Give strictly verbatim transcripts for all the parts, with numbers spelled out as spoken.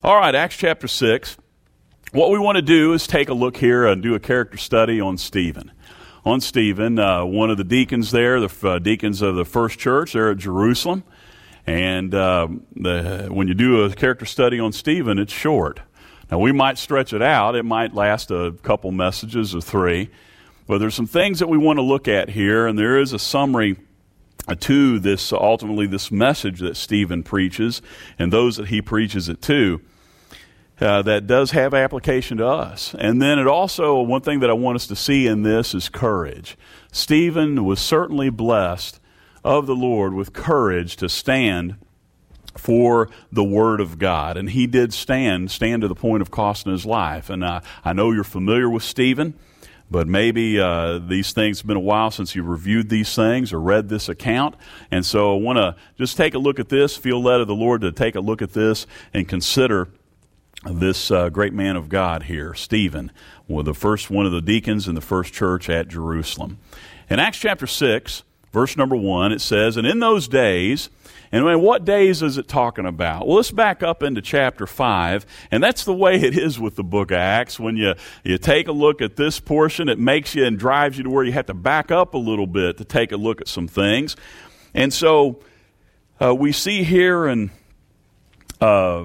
All right, Acts chapter six. What we want to do is take a look here and do a character study on Stephen. On Stephen, uh, one of the deacons there, the uh, deacons of the first church there at Jerusalem. And uh, the, when you do a character study on Stephen, it's short. Now, we might stretch it out. It might last a couple messages or three. But there's some things that we want to look at here, and there is a summary to this, ultimately, this message that Stephen preaches and those that he preaches it to. Uh, that does have application to us. And then it also, one thing that I want us to see in this is courage. Stephen was certainly blessed of the Lord with courage to stand for the Word of God. And he did stand, stand to the point of costing his life. And uh, I know you're familiar with Stephen, but maybe uh, these things have been a while since you reviewed these things or read this account. And so I want to just take a look at this, feel led of the Lord to take a look at this and consider this uh, great man of God here, Stephen, well, the first one of the deacons in the first church at Jerusalem. In Acts chapter six, verse number one, it says, "And in those days," and what days is it talking about? Well, let's back up into chapter five, and that's the way it is with the book of Acts. When you, you take a look at this portion, it makes you and drives you to where you have to back up a little bit to take a look at some things. And so uh, we see here in uh,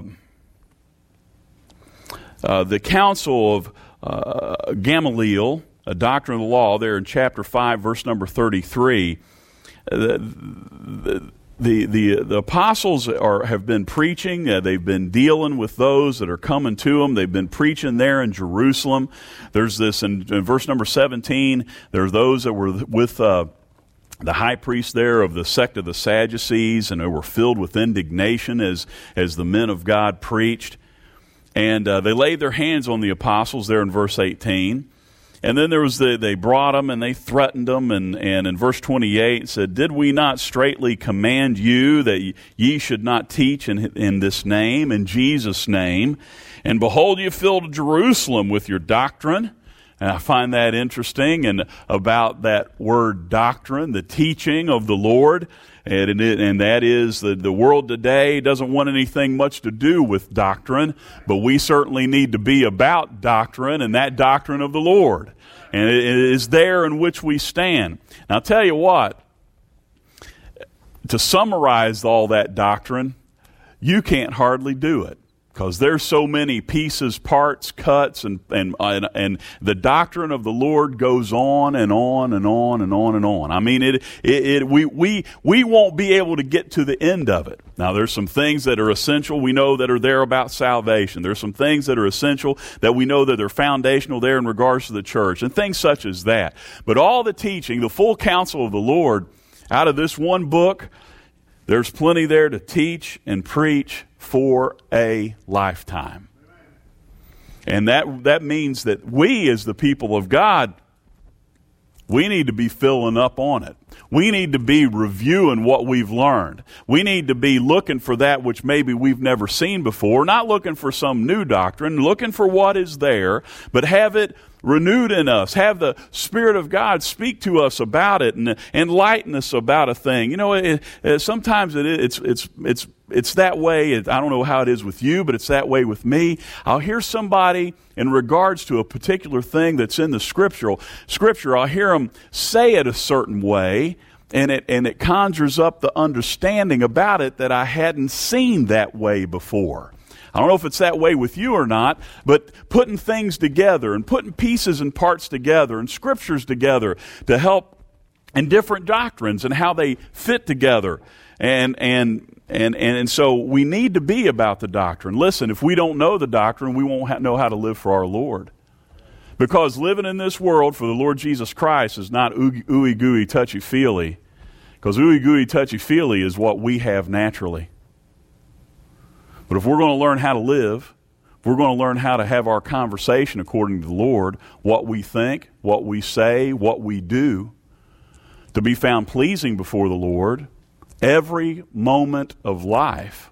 Uh, the council of uh, Gamaliel, a doctrine of the law, there in chapter five, verse number thirty-three, uh, the, the, the, the apostles are, have been preaching. Uh, they've been dealing with those that are coming to them. They've been preaching there in Jerusalem. There's this, in, in verse number seventeen, there's those that were with uh, the high priest there of the sect of the Sadducees, and they were filled with indignation as, as the men of God preached. And uh, they laid their hands on the apostles there in verse eighteen. And then there was the, they brought them and they threatened them. And, and in verse twenty-eight it said, "Did we not straitly command you that ye should not teach in, in this name, in Jesus' name? And behold, you filled Jerusalem with your doctrine." And I find that interesting, and about that word doctrine, the teaching of the Lord. And, it, and that is that the world today doesn't want anything much to do with doctrine, but we certainly need to be about doctrine, and that doctrine of the Lord. And it is there in which we stand. Now, I'll tell you what, to summarize all that doctrine, you can't hardly do it. Because there's so many pieces, parts, cuts, and, and and and the doctrine of the Lord goes on and on and on and on and on. I mean, it it, it we we we won't be able to get to the end of it. Now, there's some things that are essential we know that are there about salvation. There's some things that are essential that we know that are foundational there in regards to the church, and things such as that. But all the teaching, the full counsel of the Lord, out of this one book, there's plenty there to teach and preach for a lifetime. And that that means that we, as the people of God, we need to be filling up on it. We need to be reviewing what we've learned. We need to be looking for that which maybe we've never seen before, not looking for some new doctrine, looking for what is there, but have it renewed in us. Have the Spirit of God speak to us about it and enlighten us about a thing. You know, it, it, sometimes it, it's it's it's it's that way. It, I don't know how it is with you, but it's that way with me. I'll hear somebody in regards to a particular thing that's in the scriptural scripture. I'll hear them say it a certain way, and it and it conjures up the understanding about it that I hadn't seen that way before. I don't know if it's that way with you or not, but putting things together and putting pieces and parts together and scriptures together to help in different doctrines and how they fit together. And and and and, and so we need to be about the doctrine. Listen, if we don't know the doctrine, we won't ha- know how to live for our Lord. Because living in this world for the Lord Jesus Christ is not ooey gooey, touchy-feely. Because ooey gooey, touchy-feely is what we have naturally. But if we're going to learn how to live, if we're going to learn how to have our conversation according to the Lord, what we think, what we say, what we do, to be found pleasing before the Lord, every moment of life,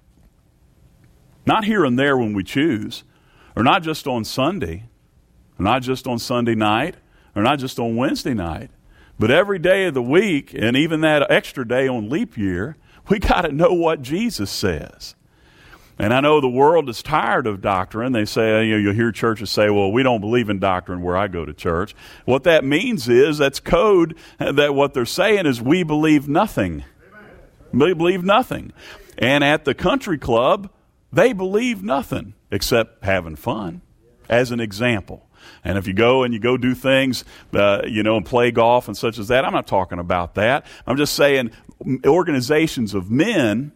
not here and there when we choose, or not just on Sunday, or not just on Sunday night, or not just on Wednesday night, but every day of the week, and even that extra day on leap year, we got to know what Jesus says. And I know the world is tired of doctrine. They say, you know, you'll hear churches say, well, we don't believe in doctrine where I go to church. What that means is, that's code, that what they're saying is we believe nothing. We believe nothing. And at the country club, they believe nothing except having fun, as an example. And if you go and you go do things, uh, you know, and play golf and such as that, I'm not talking about that. I'm just saying organizations of men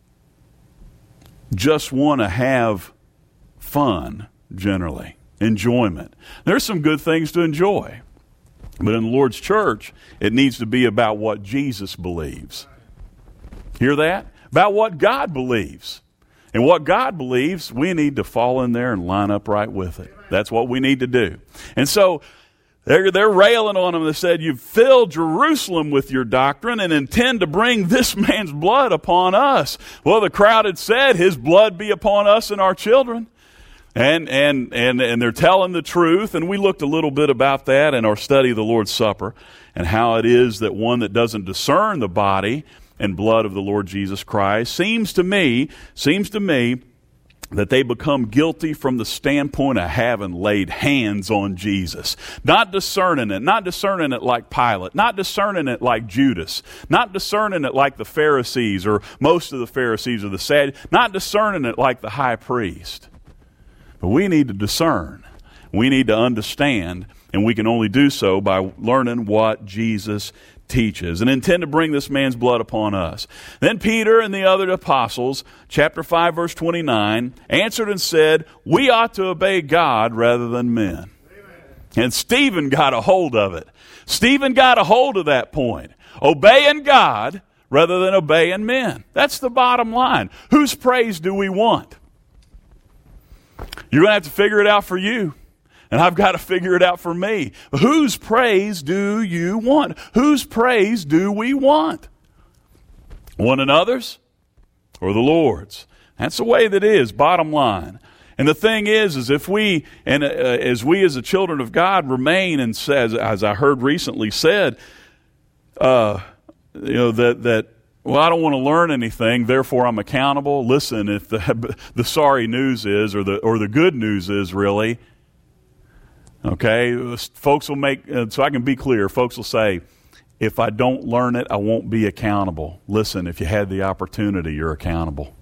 just want to have fun, generally, enjoyment. There's some good things to enjoy. But in the Lord's church, it needs to be about what Jesus believes. Hear that? About what God believes. And what God believes, we need to fall in there and line up right with it. That's what we need to do. And so they're, they're railing on him. They said, you've filled Jerusalem with your doctrine and intend to bring this man's blood upon us. Well, the crowd had said, his blood be upon us and our children. And, and, and, and they're telling the truth. And we looked a little bit about that in our study of the Lord's Supper and how it is that one that doesn't discern the body and blood of the Lord Jesus Christ seems to me, seems to me that they become guilty from the standpoint of having laid hands on Jesus. Not discerning it, not discerning it like Pilate, not discerning it like Judas, not discerning it like the Pharisees or most of the Pharisees or the Sadducees, not discerning it like the high priest. But we need to discern. We need to understand, and we can only do so by learning what Jesus teaches, and intend to bring this man's blood upon us. Then Peter and the other apostles, chapter five, verse twenty-nine, answered and said, we ought to obey God rather than men. Amen. And Stephen got a hold of it. Stephen got a hold of that point. Obeying God rather than obeying men. That's the bottom line. Whose praise do we want? You're going to have to figure it out for you. And I've got to figure it out for me. Whose praise do you want? Whose praise do we want? One another's or the Lord's? That's the way that is, bottom line. And the thing is, is if we, and uh, as we as the children of God remain, and says, as I heard recently said, uh, you know, that, that, well, I don't want to learn anything, therefore I'm accountable. Listen, if the, the sorry news is, or the, or the good news is really, okay, folks will make, so I can be clear, folks will say, if I don't learn it, I won't be accountable. Listen, if you had the opportunity, you're accountable.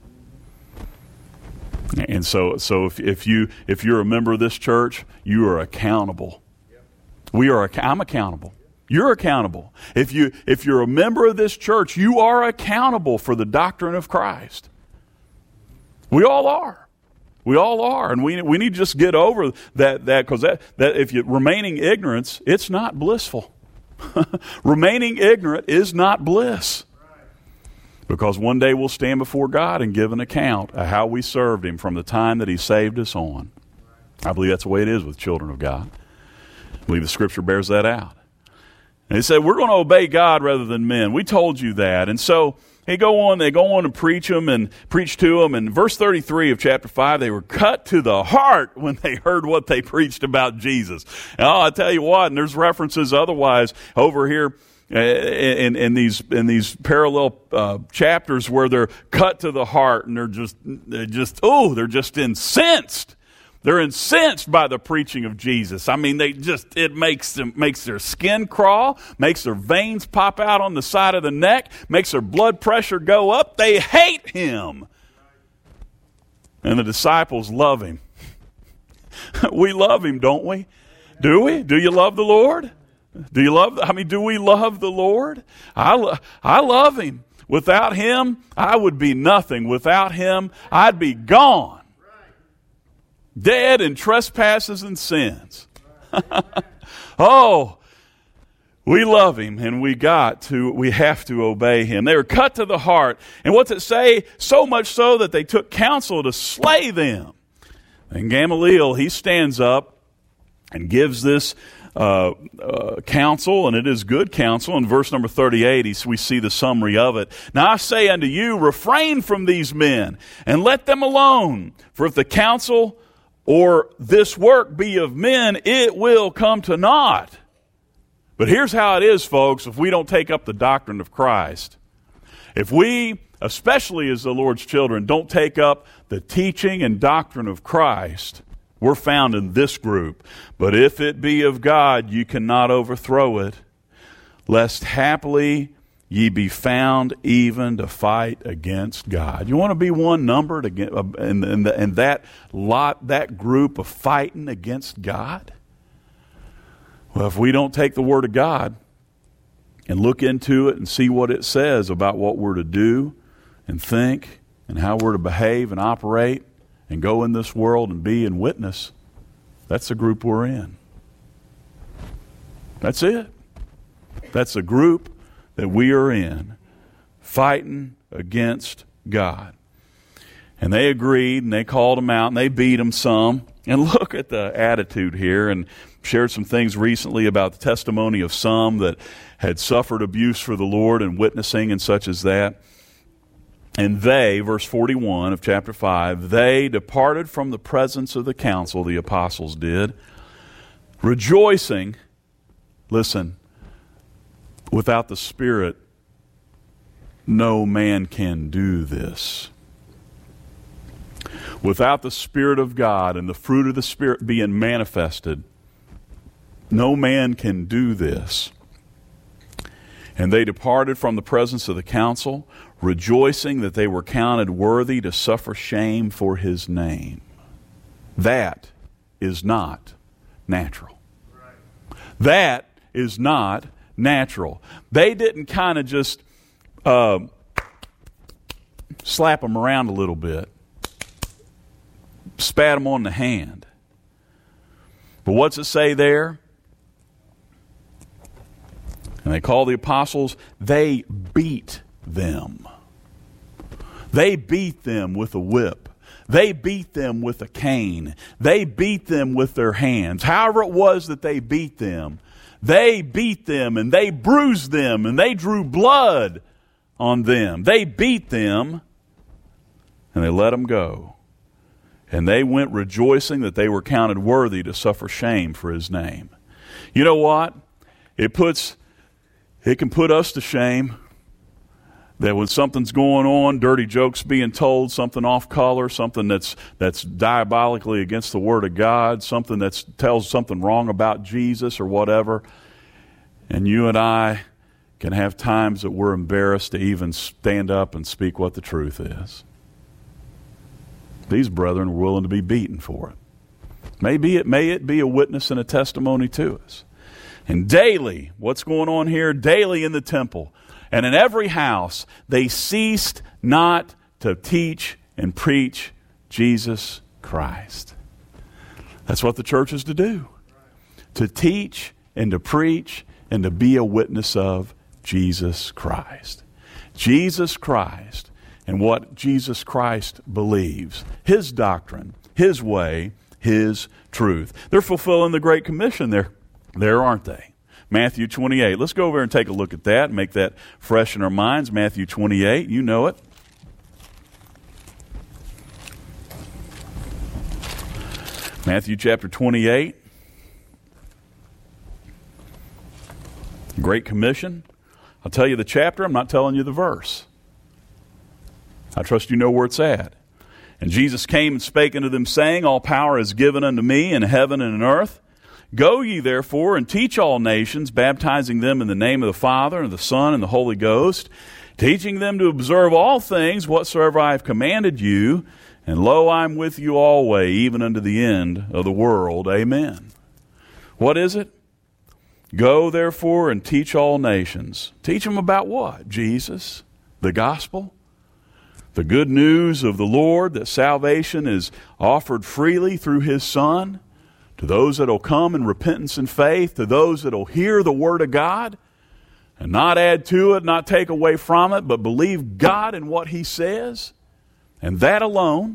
And so so if, if, you, if you're a member of this church, you are accountable. We are, I'm accountable. You're accountable. If, you, if you're a member of this church, you are accountable for the doctrine of Christ. We all are. We all are, and we we need to just get over that that because that, that if you remaining ignorance, it's not blissful. Remaining ignorant is not bliss, because one day we'll stand before God and give an account of how we served Him from the time that He saved us on. I believe that's the way it is with children of God. I believe the Scripture bears that out. And He said, we're going to obey God rather than men. We told you that, and so. They go on, they go on and preach them and preach to them. And verse thirty-three of chapter five, they were cut to the heart when they heard what they preached about Jesus. And oh, I tell you what, and there's references otherwise over here in, in these in these parallel uh, chapters where they're cut to the heart and they're just they're just oh, they're just incensed. They're incensed by the preaching of Jesus. I mean, they just, it makes them, makes their skin crawl, makes their veins pop out on the side of the neck, makes their blood pressure go up. They hate Him. And the disciples love Him. We love Him, don't we? Do we? Do you love the Lord? Do you love, I mean, do we love the Lord? I, lo- I love Him. Without Him, I would be nothing. Without Him, I'd be gone. Dead in trespasses and sins. Oh, we love Him, and we got to, we have to obey Him. They were cut to the heart. And what's it say? So much so that they took counsel to slay them. And Gamaliel, he stands up and gives this uh, uh, counsel, and it is good counsel. In verse number thirty-eight, he, we see the summary of it. Now I say unto you, refrain from these men, and let them alone. For if the counsel or this work be of men, it will come to naught. But here's how it is, folks, if we don't take up the doctrine of Christ. If we especially as the Lord's children, don't take up the teaching and doctrine of Christ, we're found in this group. But if it be of God, you cannot overthrow it, lest haply ye be found even to fight against God. You want to be one numbered against, uh, in, in, the, in that lot, that group of fighting against God? Well, if we don't take the Word of God and look into it and see what it says about what we're to do and think and how we're to behave and operate and go in this world and be and witness, that's the group we're in. That's it. That's the group that we are in, fighting against God. And they agreed, and they called them out, and they beat them some. And look at the attitude here, and shared some things recently about the testimony of some that had suffered abuse for the Lord and witnessing and such as that. And they, verse forty-one of chapter five, they departed from the presence of the council, the apostles did, rejoicing, listen, without the Spirit, no man can do this. Without the Spirit of God and the fruit of the Spirit being manifested, no man can do this. And they departed from the presence of the council, rejoicing that they were counted worthy to suffer shame for his name. That is not natural. That is not natural. They didn't kind of just uh, slap them around a little bit, spat them on the hand. But what's it say there? And they call the apostles, they beat them. They beat them with a whip. They beat them with a cane. They beat them with their hands. However it was that they beat them, they beat them and they bruised them and they drew blood on them. They beat them and they let them go. And they went rejoicing that they were counted worthy to suffer shame for his name. You know what? It puts, it can put us to shame that when something's going on, dirty jokes being told, something off color, something that's that's diabolically against the Word of God, something that tells something wrong about Jesus or whatever, and you and I can have times that we're embarrassed to even stand up and speak what the truth is. These brethren were willing to be beaten for it. Maybe it may it be a witness and a testimony to us. And daily, what's going on here? Daily in the temple and in every house, they ceased not to teach and preach Jesus Christ. That's what the church is to do. To teach and to preach and to be a witness of Jesus Christ. Jesus Christ and what Jesus Christ believes. His doctrine, His way, His truth. They're fulfilling the Great Commission there, there aren't they? Matthew twenty-eight. Let's go over and take a look at that and make that fresh in our minds. Matthew twenty-eight, you know it. Matthew chapter twenty-eight. Great Commission. I'll tell you the chapter, I'm not telling you the verse. I trust you know where it's at. And Jesus came and spake unto them, saying, all power is given unto me in heaven and in earth. Go ye therefore and teach all nations, baptizing them in the name of the Father and of the Son and the Holy Ghost, teaching them to observe all things whatsoever I have commanded you. And lo, I am with you always, even unto the end of the world. Amen. What is it? Go therefore and teach all nations. Teach them about what? Jesus, the gospel, the good news of the Lord, that salvation is offered freely through His Son, to those that will come in repentance and faith, to those that will hear the Word of God and not add to it, not take away from it, but believe God in what He says, and that alone.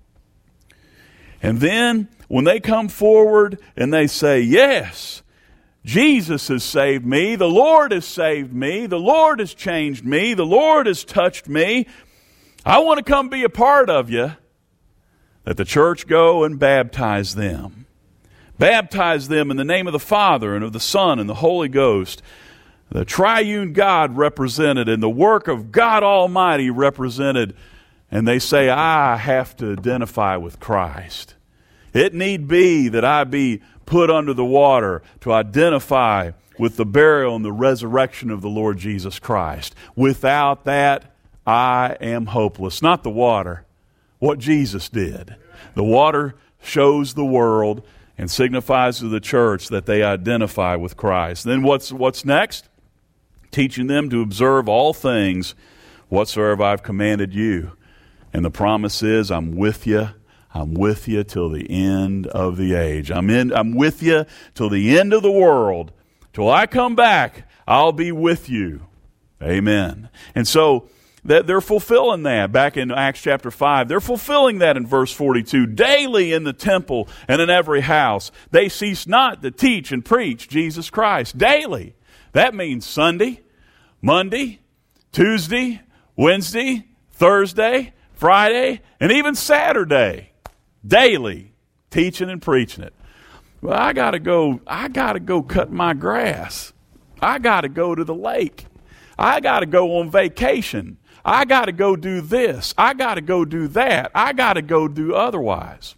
And then when they come forward and they say, yes, Jesus has saved me, the Lord has saved me, the Lord has changed me, the Lord has touched me, I want to come be a part of you, that the church go and baptize them. Baptize them in the name of the Father and of the Son and the Holy Ghost. the triune God represented and the work of God Almighty represented, and they say, I have to identify with Christ. It need be that I be put under the water to identify with the burial and the resurrection of the Lord Jesus Christ. Without that, I am hopeless. Not the water, what Jesus did. The water shows the world and signifies to the church that they identify with Christ. Then what's what's next? Teaching them to observe all things whatsoever I've commanded you. And the promise is, I'm with you. I'm with you till the end of the age. I'm in. I'm with you till the end of the world. Till I come back, I'll be with you. Amen. And so that they're fulfilling that back in Acts chapter five. They're fulfilling that in verse forty-two. Daily in the temple and in every house, they cease not to teach and preach Jesus Christ. Daily. That means Sunday, Monday, Tuesday, Wednesday, Thursday, Friday, and even Saturday. Daily teaching and preaching it. Well, I gotta go, I gotta go cut my grass. I gotta go to the lake. I gotta go on vacation. I gotta go do this. I gotta go do that. I gotta go do otherwise.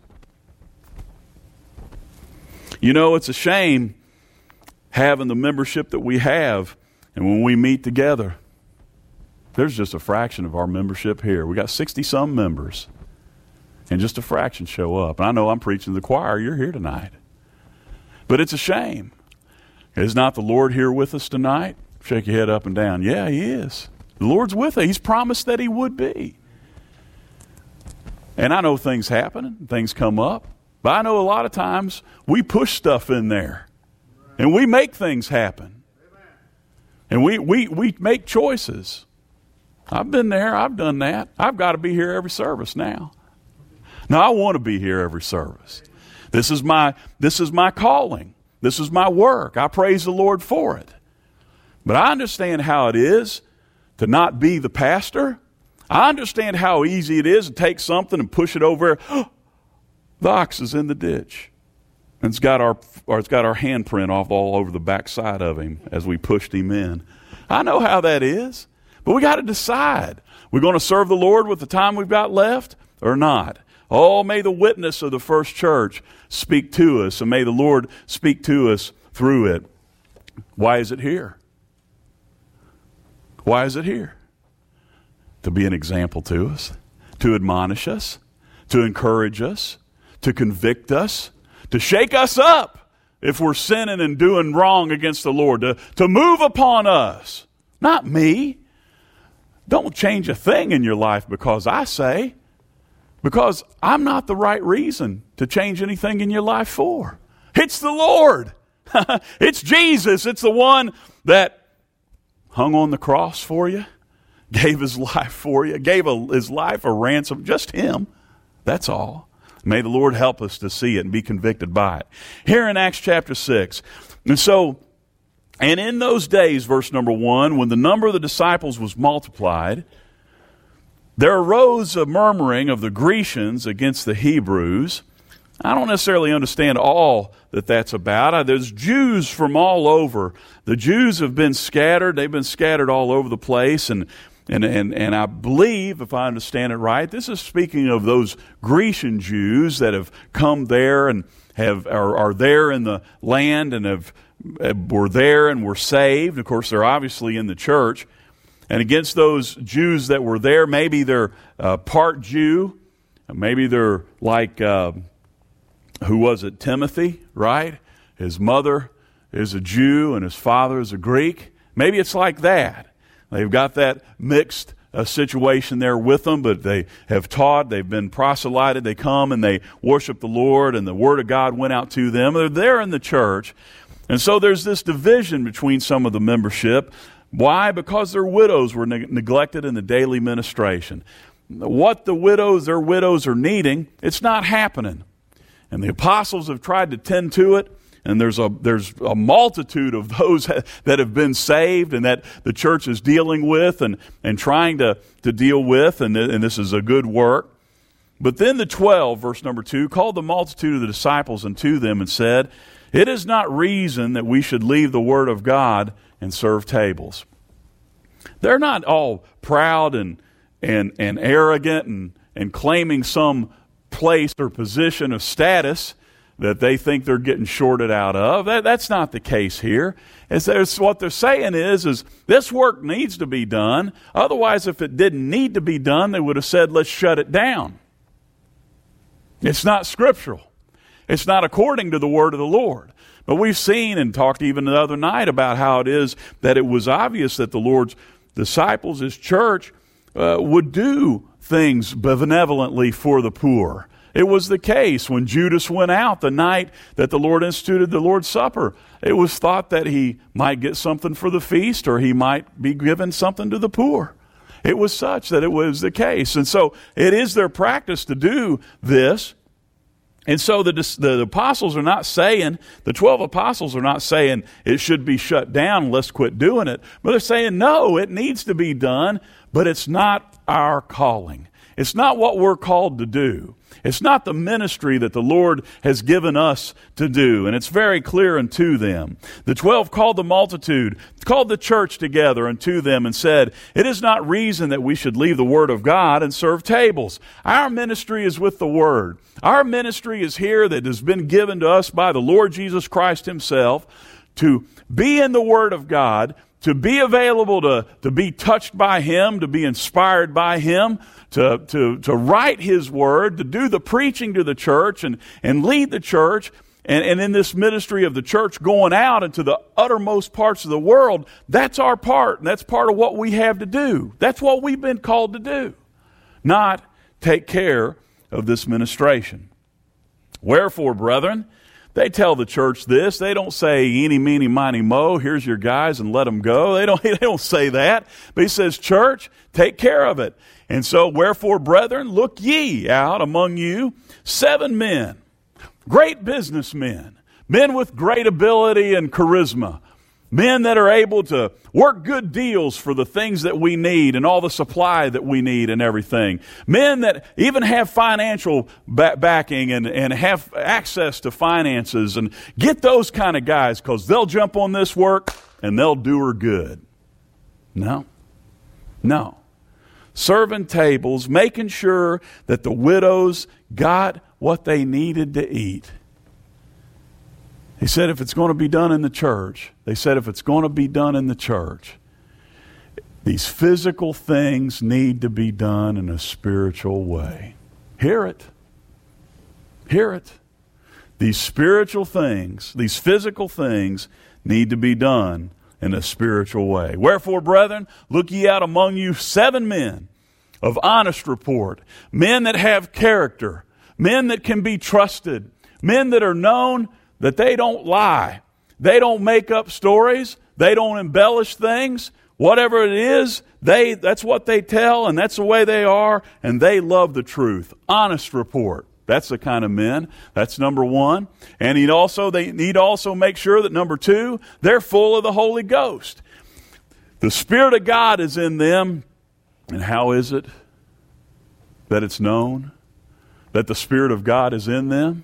You know, it's a shame having the membership that we have, and when we meet together, there's just a fraction of our membership here. We got sixty-some members, and just a fraction show up. And I know I'm preaching to the choir. You're here tonight. But it's a shame. Is not the Lord here with us tonight? Shake your head up and down. Yeah, He is. The Lord's with us. He's promised that He would be. And I know things happen, things come up. But I know a lot of times we push stuff in there. And we make things happen. And we, we, we make choices. I've been there. I've done that. I've got to be here every service now. Now, I want to be here every service. This is my, this is my calling. This is my work. I praise the Lord for it. But I understand how it is to not be the pastor. I understand how easy it is to take something and push it over. The ox is in the ditch. And it's got our, or it's got our handprint off all over the backside of him as we pushed him in. I know how that is. But we got to decide. We're going to serve the Lord with the time we've got left or not. Oh, may the witness of the first church speak to us, and may the Lord speak to us through it. Why is it here? Why is it here? To be an example to us, to admonish us, to encourage us, to convict us, to shake us up if we're sinning and doing wrong against the Lord, to, to move upon us. Not me. Don't change a thing in your life because I say. Because I'm not the right reason to change anything in your life for. It's the Lord. It's Jesus. It's the one that hung on the cross for you, gave His life for you, gave a, His life a ransom. Just Him. That's all. May the Lord help us to see it and be convicted by it. Here in Acts chapter six. And so, and in those days, verse number one, when the number of the disciples was multiplied, there arose a murmuring of the Grecians against the Hebrews. I don't necessarily understand all that that's about. There's Jews from all over. The Jews have been scattered. They've been scattered all over the place. And, and, and, and I believe, if I understand it right, this is speaking of those Grecian Jews that have come there and have are, are there in the land and have were there and were saved. Of course, they're obviously in the church. And against those Jews that were there, maybe they're uh, part Jew, maybe they're like, uh, who was it, Timothy, right? His mother is a Jew and his father is a Greek. Maybe it's like that. They've got that mixed uh, situation there with them, but they have taught, they've been proselyted, they come and they worship the Lord and the Word of God went out to them. They're there in the church. And so there's this division between some of the membership. Why? Because their widows were ne- neglected in the daily ministration. What the widows, their widows are needing, it's not happening. And the apostles have tried to tend to it, and there's a there's a multitude of those that have been saved and that the church is dealing with and, and trying to, to deal with, and, and this is a good work. But then the twelve, verse number two, called the multitude of the disciples unto them and said, It is not reason that we should leave the word of God and serve tables. They're not all proud and and, and arrogant and, and claiming some place or position of status that they think they're getting shorted out of. That, that's not the case here. It's, it's, what they're saying is, is this work needs to be done. Otherwise, if it didn't need to be done, they would have said, let's shut it down. It's not scriptural. It's not according to the word of the Lord. But we've seen and talked even the other night about how it is that it was obvious that the Lord's disciples, His church, uh, would do things benevolently for the poor. It was the case when Judas went out the night that the Lord instituted the Lord's Supper. It was thought that he might get something for the feast, or he might be given something to the poor. It was such that it was the case. And so it is their practice to do this. And so the, the, the apostles are not saying, the twelve apostles are not saying it should be shut down, let's quit doing it. But they're saying, no, it needs to be done, but it's not our calling. It's not what we're called to do. It's not the ministry that the Lord has given us to do. And it's very clear unto them. The twelve called the multitude, called the church together unto them and said, it is not reason that we should leave the word of God and serve tables. Our ministry is with the word. Our ministry is here that has been given to us by the Lord Jesus Christ Himself to be in the word of God, to be available to, to be touched by Him, to be inspired by Him, to, to, to write His word, to do the preaching to the church and, and lead the church. And, and in this ministry of the church going out into the uttermost parts of the world, that's our part. And that's part of what we have to do. That's what we've been called to do. Not take care of this ministration. Wherefore, brethren, they tell the church this. They don't say, eeny, meeny, miny, mo, here's your guys and let them go. They don't, they don't say that. But he says, church, take care of it. And so, wherefore, brethren, look ye out among you seven men, great businessmen, men with great ability and charisma, men that are able to work good deals for the things that we need and all the supply that we need and everything. Men that even have financial ba- backing and, and have access to finances. And get those kind of guys, because they'll jump on this work and they'll do her good. No. No. Serving tables, making sure that the widows got what they needed to eat. He said if it's going to be done in the church, they said if it's going to be done in the church, these physical things need to be done in a spiritual way. Hear it. Hear it. These spiritual things, these physical things need to be done in a spiritual way. Wherefore, brethren, look ye out among you seven men of honest report, men that have character, men that can be trusted, men that are known that they don't lie. They don't make up stories. They don't embellish things. Whatever it is, they that's what they tell, and that's the way they are, and they love the truth. Honest report. That's the kind of men. That's number one. And he'd also they need also make sure that number two, they're full of the Holy Ghost. The Spirit of God is in them. And how is it that it's known that the Spirit of God is in them?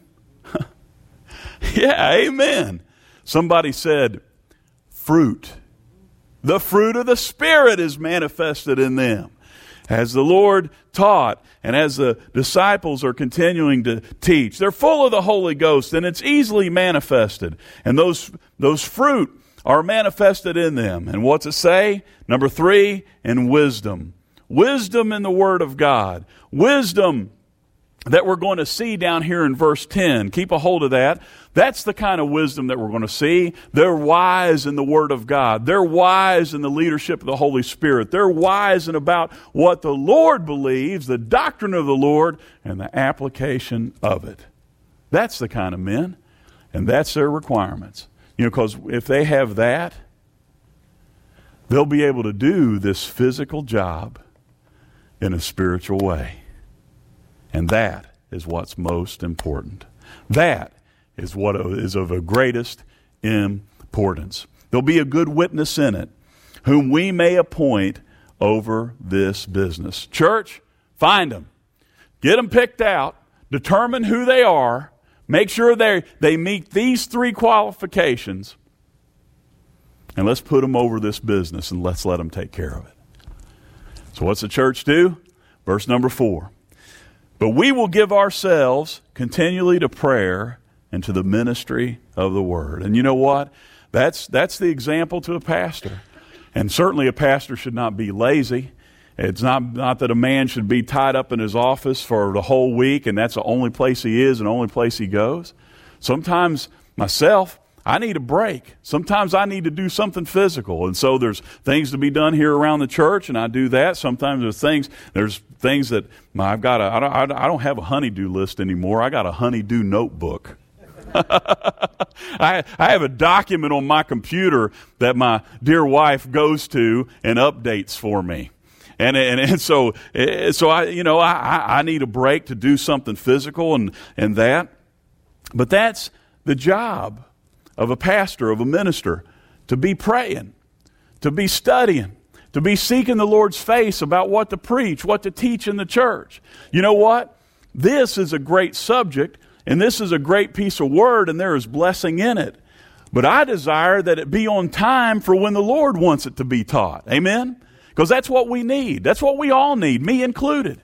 Yeah, amen. Somebody said, fruit. The fruit of the Spirit is manifested in them. As the Lord taught and as the disciples are continuing to teach, they're full of the Holy Ghost and it's easily manifested. And those, those fruit are manifested in them. And what's it say? Number three, in wisdom. Wisdom in the Word of God. Wisdom that we're going to see down here in verse ten. Keep a hold of that. That's the kind of wisdom that we're going to see. They're wise in the Word of God. They're wise in the leadership of the Holy Spirit. They're wise in about what the Lord believes, the doctrine of the Lord, and the application of it. That's the kind of men, and that's their requirements. You know, because if they have that, they'll be able to do this physical job in a spiritual way. And that is what's most important. That is what is of the greatest importance. There'll be a good witness in it, whom we may appoint over this business. Church, find them. Get them picked out. Determine who they are. Make sure they they meet these three qualifications. and let's put them over this business and let's let them take care of it. So what's the church do? Verse number four. But we will give ourselves continually to prayer and to the ministry of the word. And you know what? That's that's the example to a pastor. And certainly a pastor should not be lazy. It's not, not that a man should be tied up in his office for the whole week and that's the only place he is and the only place he goes. Sometimes myself, I need a break. Sometimes I need to do something physical. And so there's things to be done here around the church, and I do that. Sometimes there's things, there's things that I've got a, I don't, I don't have a honey-do list anymore. I got a honey-do notebook. I, I have a document on my computer that my dear wife goes to and updates for me. And, and and so so I you know I, I need a break to do something physical and, and that. But that's the job of a pastor, of a minister, to be praying, to be studying, to be seeking the Lord's face about what to preach, what to teach in the church. You know what? This is a great subject, and this is a great piece of word, and there is blessing in it. But I desire that it be on time for when the Lord wants it to be taught. Amen? Because that's what we need. That's what we all need, me included.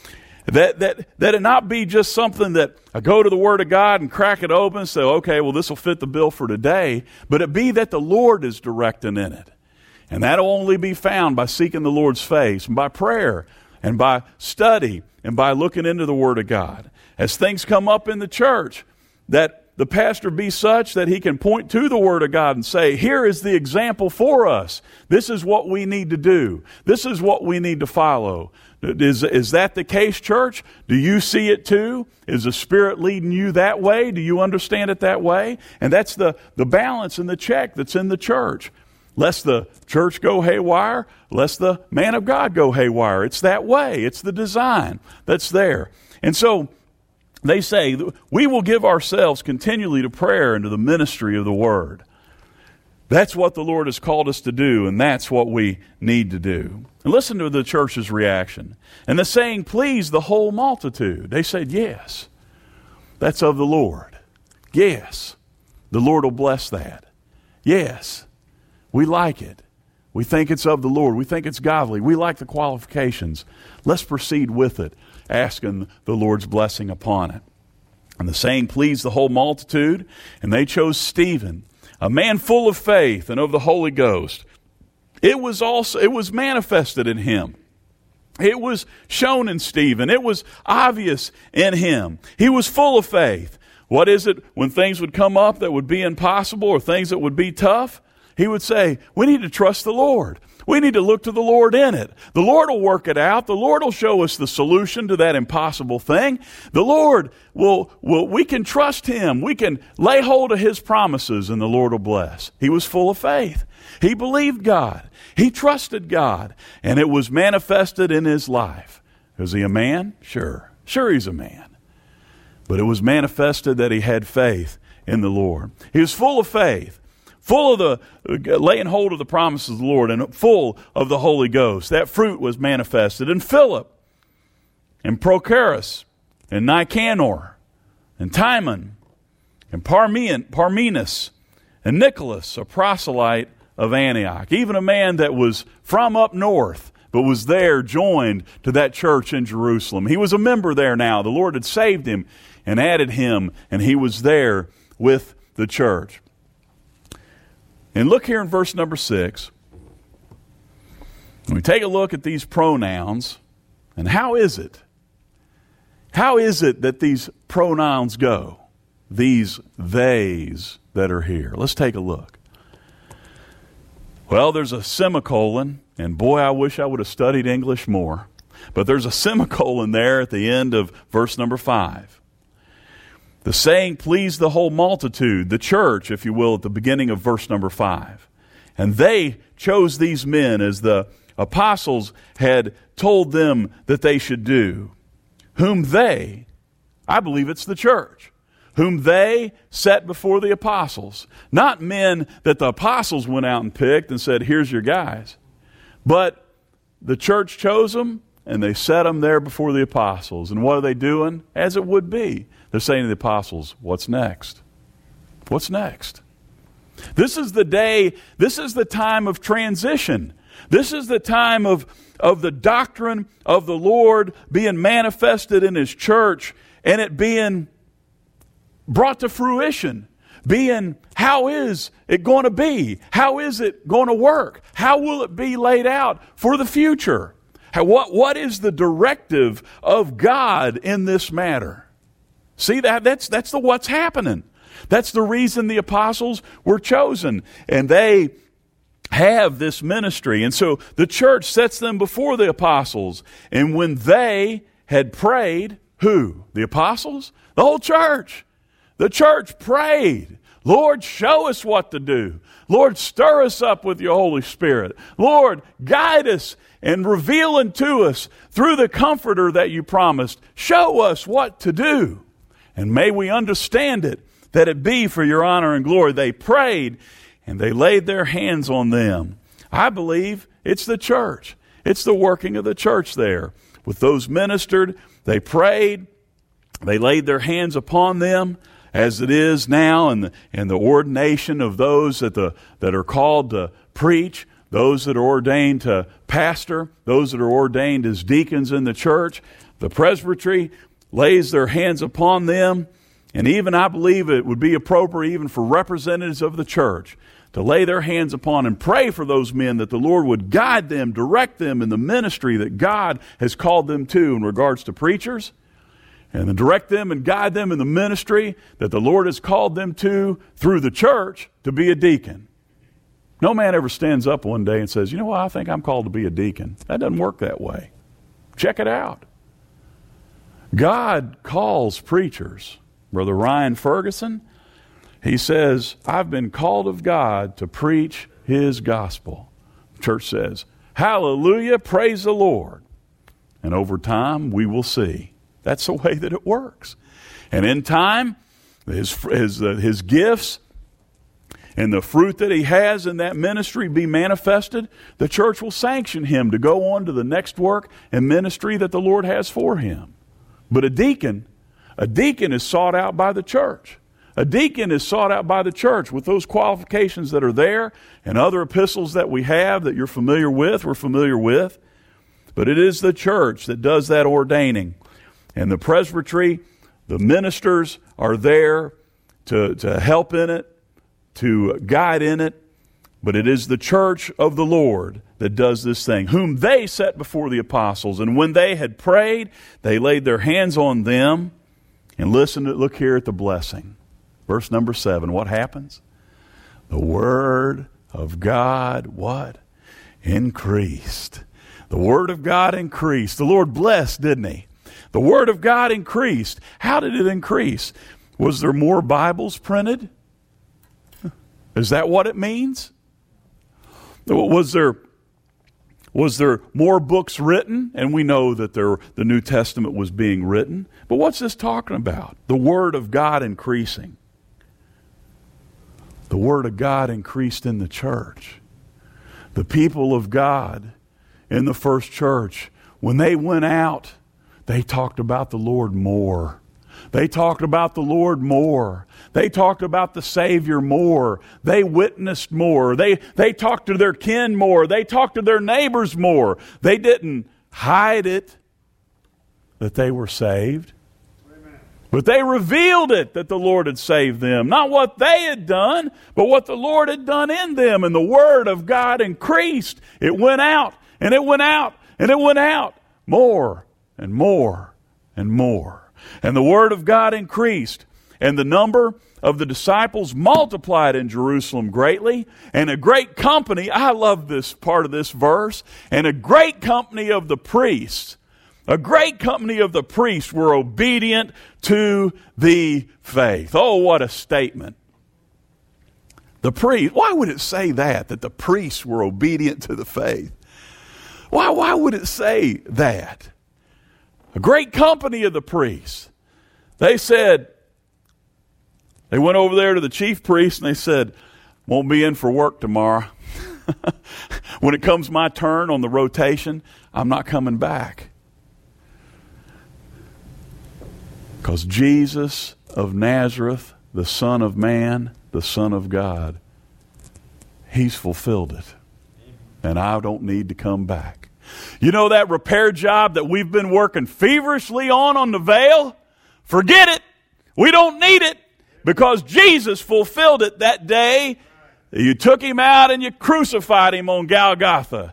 That that that it not be just something that I go to the Word of God and crack it open and say, okay, well, this will fit the bill for today. But it be that the Lord is directing in it. And that'll only be found by seeking the Lord's face and by prayer and by study and by looking into the Word of God. As things come up in the church, that the pastor be such that he can point to the Word of God and say, here is the example for us. This is what we need to do. This is what we need to follow. Is, is that the case, church? Do you see it too? Is the Spirit leading you that way? Do you understand it that way? And that's the, the balance and the check that's in the church. Lest the church go haywire, lest the man of God go haywire. It's that way. It's the design that's there. And so they say, we will give ourselves continually to prayer and to the ministry of the Word. That's what the Lord has called us to do, and that's what we need to do. And listen to the church's reaction. And the saying pleased the whole multitude. They said, yes, that's of the Lord. Yes, the Lord will bless that. Yes, we like it. We think it's of the Lord. We think it's godly. We like the qualifications. Let's proceed with it, asking the Lord's blessing upon it. And the saying pleased the whole multitude, and they chose Stephen, a man full of faith and of the Holy Ghost. It was also, it was manifested in him. It was shown in Stephen. It was obvious in him. He was full of faith. What is it when things would come up that would be impossible or things that would be tough? He would say, we need to trust the Lord. We need to look to the Lord in it. The Lord will work it out. The Lord will show us the solution to that impossible thing. The Lord will, will we can trust Him. We can lay hold of His promises and the Lord will bless. He was full of faith. He believed God. He trusted God. And it was manifested in his life. Was he a man? Sure. Sure he's a man. But it was manifested that he had faith in the Lord. He was full of faith. Full of the, laying hold of the promises of the Lord and full of the Holy Ghost. That fruit was manifested in Philip and Prochorus and Nicanor and Timon and Parmen, Parmenas and Nicholas, a proselyte of Antioch. Even a man that was from up north, but was there joined to that church in Jerusalem. He was a member there now. The Lord had saved him and added him, and he was there with the church. And look here in verse number six. When we take a look at these pronouns, and how is it? How is it that these pronouns go? These theys that are here. Let's take a look. Well, there's a semicolon, and boy, I wish I would have studied English more. But there's a semicolon there at the end of verse number five. The saying pleased the whole multitude, the church, if you will, at the beginning of verse number five. And they chose these men as the apostles had told them that they should do. Whom they, I believe it's the church, whom they set before the apostles. Not men that the apostles went out and picked and said, here's your guys. But the church chose them and they set them there before the apostles. And what are they doing? As it would be. They're saying to the apostles, what's next? What's next? This is the day, this is the time of transition. This is the time of, of the doctrine of the Lord being manifested in His church and it being brought to fruition. Being, how is it going to be? How is it going to work? How will it be laid out for the future? How, what, what is the directive of God in this matter? See, that that's that's the what's happening. That's the reason the apostles were chosen. And they have this ministry. And so the church sets them before the apostles. And when they had prayed, who? The apostles? The whole church. The church prayed. Lord, show us what to do. Lord, stir us up with your Holy Spirit. Lord, guide us and reveal unto us through the Comforter that you promised. Show us what to do. And may we understand it, that it be for your honor and glory. They prayed and they laid their hands on them. I believe it's the church. It's the working of the church there. With those ministered, they prayed, they laid their hands upon them, as it is now in the, in the ordination of those that, the, that are called to preach, those that are ordained to pastor, those that are ordained as deacons in the church. The presbytery lays their hands upon them, and even I believe it would be appropriate even for representatives of the church to lay their hands upon and pray for those men that the Lord would guide them, direct them in the ministry that God has called them to in regards to preachers, and then direct them and guide them in the ministry that the Lord has called them to through the church to be a deacon. No man ever stands up one day and says, you know what, I think I'm called to be a deacon. That doesn't work that way. Check it out. God calls preachers. Brother Ryan Ferguson, he says, I've been called of God to preach His gospel. The church says, hallelujah, praise the Lord. And over time, we will see. That's the way that it works. And in time, his, his, uh, his gifts and the fruit that he has in that ministry be manifested, the church will sanction him to go on to the next work and ministry that the Lord has for him. But a deacon, a deacon is sought out by the church. A deacon is sought out by the church with those qualifications that are there and other epistles that we have that you're familiar with, we're familiar with. But it is the church that does that ordaining. And the presbytery, the ministers are there to, to help in it, to guide in it. But it is the church of the Lord that does this thing, whom they set before the apostles. And when they had prayed, they laid their hands on them. And listen, to, look here at the blessing. Verse number seven, what happens? The word of God, what? Increased. The word of God increased. The Lord blessed, didn't He? The Word of God increased. How did it increase? Was there more Bibles printed? Is that what it means? Was there, was there more books written? And we know that there, the New Testament was being written. But what's this talking about? The Word of God increasing. The Word of God increased in the church. The people of God in the first church, when they went out, they talked about the Lord more. They talked about the Lord more. They talked about the Savior more. They witnessed more. They, they talked to their kin more. They talked to their neighbors more. They didn't hide it that they were saved. Amen. But they revealed it that the Lord had saved them. Not what they had done, but what the Lord had done in them. And the Word of God increased. It went out, and it went out, and it went out more and more and more. And the Word of God increased, and the number of the disciples multiplied in Jerusalem greatly, and a great company, I love this part of this verse, and a great company of the priests, a great company of the priests were obedient to the faith. Oh, what a statement. The priest, why would it say that, that the priests were obedient to the faith? Why, why would it say that? A great company of the priests. They said, they went over there to the chief priest and they said, won't be in for work tomorrow. When it comes my turn on the rotation, I'm not coming back. Because Jesus of Nazareth, the Son of Man, the Son of God, He's fulfilled it. And I don't need to come back. You know that repair job that we've been working feverishly on on the veil? Forget it. We don't need it because Jesus fulfilled it that day. You took him out and you crucified him on Golgotha.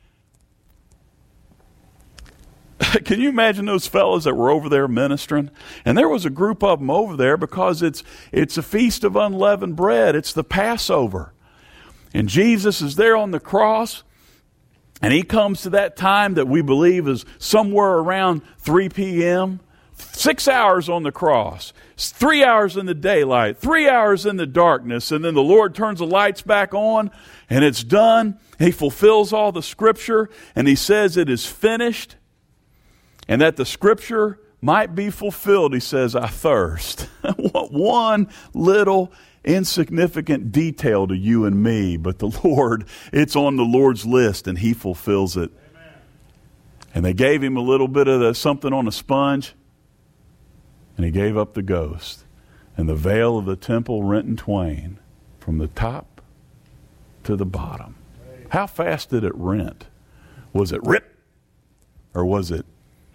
Can you imagine those fellows that were over there ministering? And there was a group of them over there because it's it's a feast of unleavened bread. It's the Passover. And Jesus is there on the cross. And he comes to that time that we believe is somewhere around three p.m. Six hours on the cross. Three hours in the daylight. Three hours in the darkness. And then the Lord turns the lights back on. And it's done. He fulfills all the Scripture. And he says it is finished. And that the Scripture might be fulfilled, he says, I thirst. What one little insignificant detail to you and me, but the Lord, it's on the Lord's list and he fulfills it. Amen. And they gave him a little bit of the, something on a sponge, and he gave up the ghost. And the veil of the temple rent in twain from the top to the bottom. How fast did it rent? Was it rip? Or was it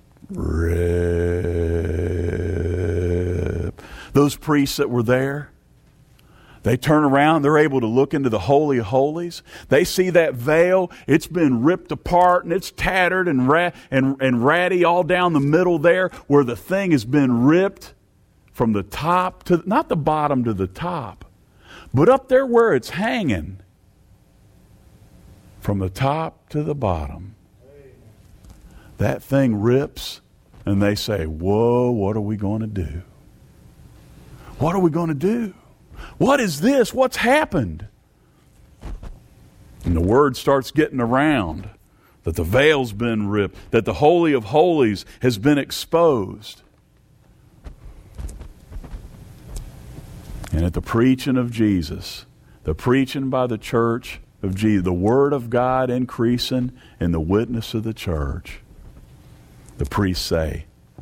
rip? Those priests that were there, they turn around, they're able to look into the Holy of Holies. They see that veil, it's been ripped apart and it's tattered and, ra- and, and ratty all down the middle there where the thing has been ripped from the top to, not the bottom to the top, but up there where it's hanging, from the top to the bottom. That thing rips and they say, whoa, what are we going to do? What are we going to do? What is this? What's happened? And the word starts getting around that the veil's been ripped, that the Holy of Holies has been exposed. And at the preaching of Jesus, the preaching by the church of Jesus, the Word of God increasing in the witness of the church, the priests say,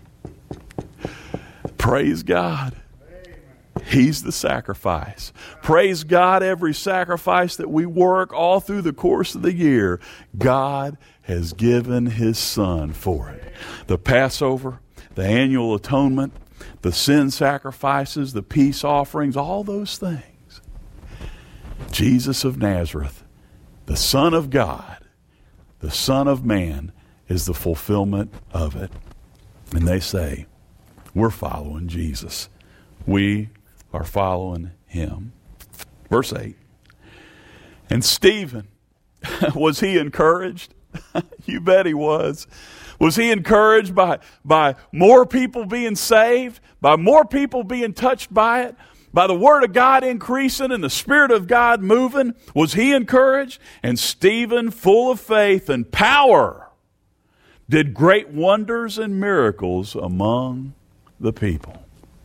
praise God. He's the sacrifice. Praise God, every sacrifice that we work all through the course of the year, God has given His Son for it. The Passover, the annual atonement, the sin sacrifices, the peace offerings, all those things. Jesus of Nazareth, the Son of God, the Son of Man, is the fulfillment of it. And they say, we're following Jesus. We are following him. Verse eight. And Stephen, was he encouraged? You bet he was. Was he encouraged by, by more people being saved? By more people being touched by it? By the Word of God increasing and the Spirit of God moving? Was he encouraged? And Stephen, full of faith and power, did great wonders and miracles among the people.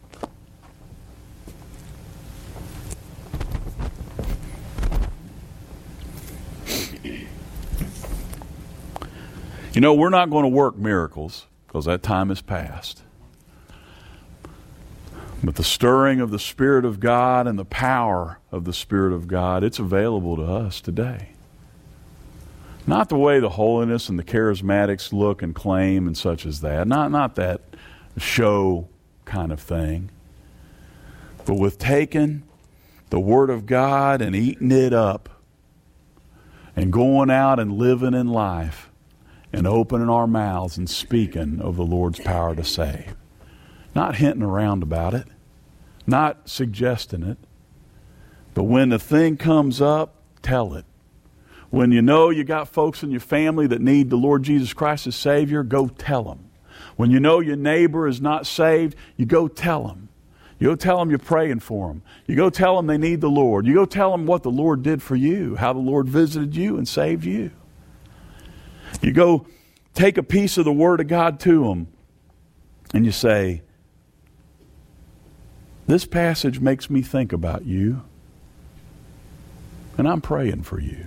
You know, we're not going to work miracles because that time is past. But the stirring of the Spirit of God and the power of the Spirit of God, it's available to us today. Not the way the holiness and the charismatics look and claim and such as that. Not, not that show kind of thing. But with taking the Word of God and eating it up and going out and living in life and opening our mouths and speaking of the Lord's power to save. Not hinting around about it. Not suggesting it. But when the thing comes up, tell it. When you know you got folks in your family that need the Lord Jesus Christ as Savior, go tell them. When you know your neighbor is not saved, you go tell them. You go tell them you're praying for them. You go tell them they need the Lord. You go tell them what the Lord did for you, how the Lord visited you and saved you. You go take a piece of the Word of God to them and you say, this passage makes me think about you and I'm praying for you.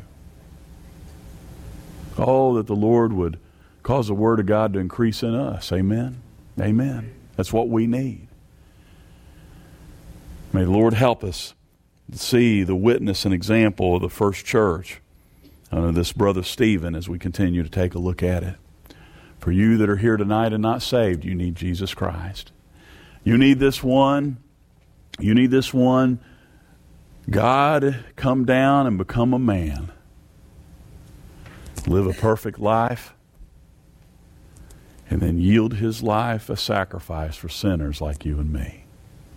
Oh, that the Lord would cause the Word of God to increase in us. Amen. Amen. That's what we need. May the Lord help us see the witness and example of the first church, uh, this brother Stephen, as we continue to take a look at it. For you that are here tonight and not saved, you need Jesus Christ. You need this one. You need this one. God come down and become a man. Live a perfect life. And then yield his life a sacrifice for sinners like you and me.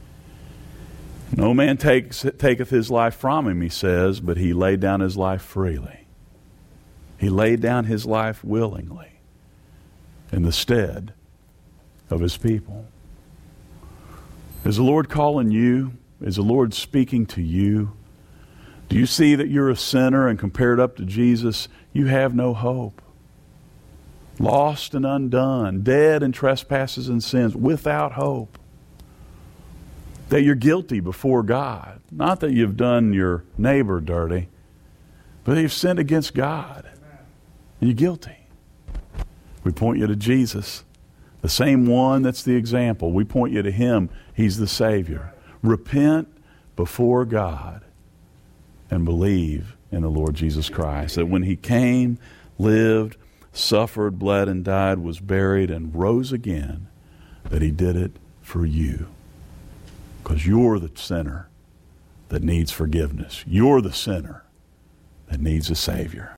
No man takes, taketh his life from him, he says, but he laid down his life freely. He laid down his life willingly in the stead of his people. Is the Lord calling you? Is the Lord speaking to you? Do you see that you're a sinner, and compared up to Jesus, you have no hope? Lost and undone, dead in trespasses and sins, without hope. That you're guilty before God. Not that you've done your neighbor dirty, but that you've sinned against God. And you're guilty. We point you to Jesus, the same one that's the example. We point you to him. He's the Savior. Repent before God and believe in the Lord Jesus Christ. That when he came, lived, suffered, bled, and died, was buried, and rose again, that he did it for you. Because you're the sinner that needs forgiveness. You're the sinner that needs a Savior.